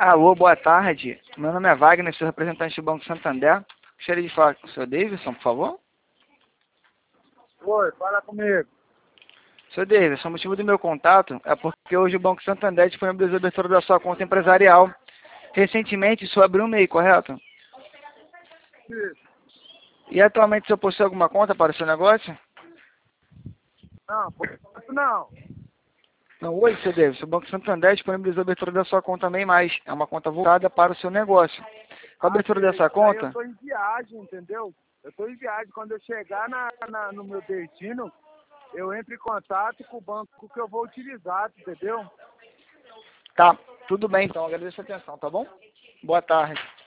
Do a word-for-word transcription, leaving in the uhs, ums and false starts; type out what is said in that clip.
Alô, boa tarde. Meu nome é Wagner, sou representante do Banco Santander. Gostaria de falar com o senhor Davidson, por favor. Oi, fala comigo. senhor Davidson, o motivo do meu contato é porque hoje o Banco Santander disponibilizou a abertura da sua conta empresarial. Recentemente, o senhor abriu um M E I, correto? Isso. E atualmente o senhor possui alguma conta para o seu negócio? Não, por enquanto não. Não, hoje, senhor Davidson, o Banco Santander disponibilizou a abertura da sua conta M E I mais. É uma conta voltada para o seu negócio. Com a abertura Ah, dessa aí conta... eu tô em viagem, entendeu? Eu tô em viagem. Quando eu chegar na, na- no meu destino, eu entro em contato com o banco que eu vou utilizar, entendeu? Tá, tudo bem então, agradeço a atenção, tá bom? Boa tarde.